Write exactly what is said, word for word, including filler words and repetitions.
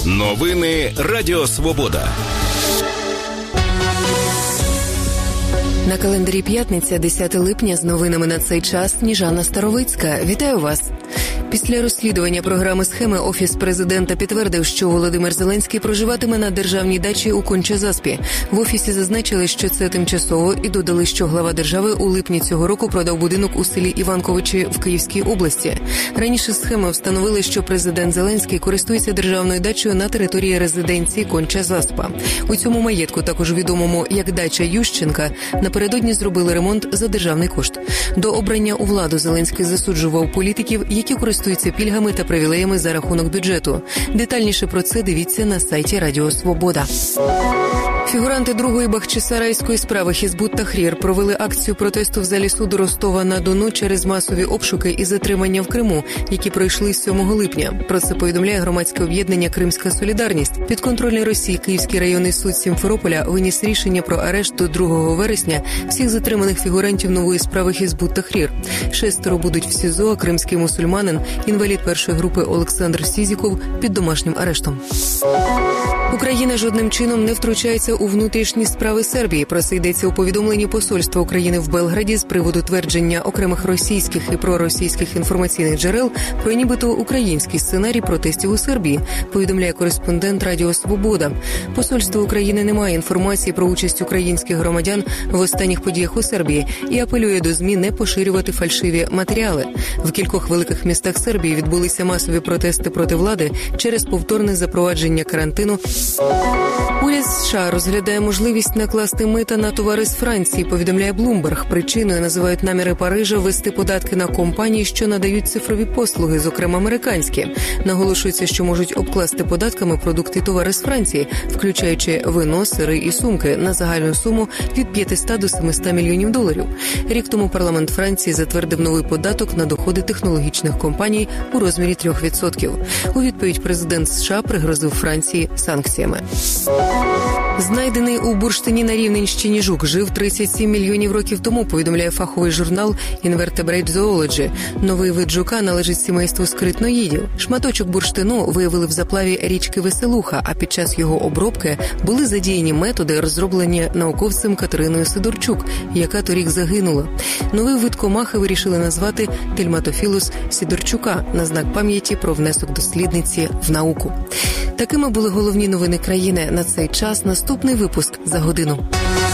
Новини Радіо Свобода. На календарі п'ятниця, десяте липня, з новинами на цей час Сніжана Старовицька. Вітаю вас! Після розслідування програми «Схеми» Офіс президента підтвердив, що Володимир Зеленський проживатиме на державній дачі у Конча-Заспі. В Офісі зазначили, що це тимчасово, і додали, що глава держави у липні цього року продав будинок у селі Іванковичі в Київській області. Раніше «Схеми» встановили, що президент Зеленський користується державною дачею на території резиденції Конча-Заспа. У цьому маєтку, також відомому як дача Ющенка, напередодні зробили ремонт за державний кошт. До обрання у владу Зеленський засуджував політиків, які користуються пільгами та привілеями за рахунок бюджету. Детальніше про це дивіться на сайті Радіо Свобода. Фігуранти другої бахчисарайської справи Хізбут Тахрір провели акцію протесту в залі суду Ростова-на-Дону через масові обшуки і затримання в Криму, які пройшли сьомого липня. Про це повідомляє громадське об'єднання «Кримська солідарність». Підконтрольний Росії Київський районний суд Сімферополя виніс рішення про арешт до другого вересня всіх затриманих фігурантів нової справи Хізбут Тахрір. Шестеро будуть в СІЗО, а кримський мусульманин, інвалід першої групи Олександр Сізіков під домашнім арештом. Україна жодним чином не втручається у внутрішні справи Сербії. Про це йдеться у повідомленні посольства України в Белграді з приводу твердження окремих російських і проросійських інформаційних джерел про нібито український сценарій протестів у Сербії, повідомляє кореспондент Радіо Свобода. Посольство України не має інформації про участь українських громадян в останніх подіях у Сербії і апелює до ЗМІ не поширювати фальшиві матеріали. В кількох великих містах Сербії відбулися масові протести проти влади через повторне запровадження карантину. Уряд США розглядає можливість накласти мита на товари з Франції, повідомляє Bloomberg. Причиною називають наміри Парижа ввести податки на компанії, що надають цифрові послуги, зокрема американські. Наголошується, що можуть обкласти податками продукти і товари з Франції, включаючи вино, сири і сумки, на загальну суму від п'ятсот до семисот мільйонів доларів. Рік тому парламент Франції затвердив новий податок на доходи технологічних компаній у розмірі трьох відсотків. У відповідь президент США пригрозив Франції санкціями. Знайдений у бурштині на Рівненщині жук жив тридцять сім мільйонів років тому, повідомляє фаховий журнал Invertebrate Zoology. Новий вид жука належить сімейству скритноїдів. Шматочок бурштину виявили в заплаві річки Веселуха, а під час його обробки були задіяні методи, розроблені науковцем Катериною Сидорчук, яка торік загинула. Новий вид комахи вирішили назвати Тельматофілус Сидорчука на знак пам'яті про внесок дослідниці в науку. Такими були головні новини країни на цей час. Наступний випуск за годину.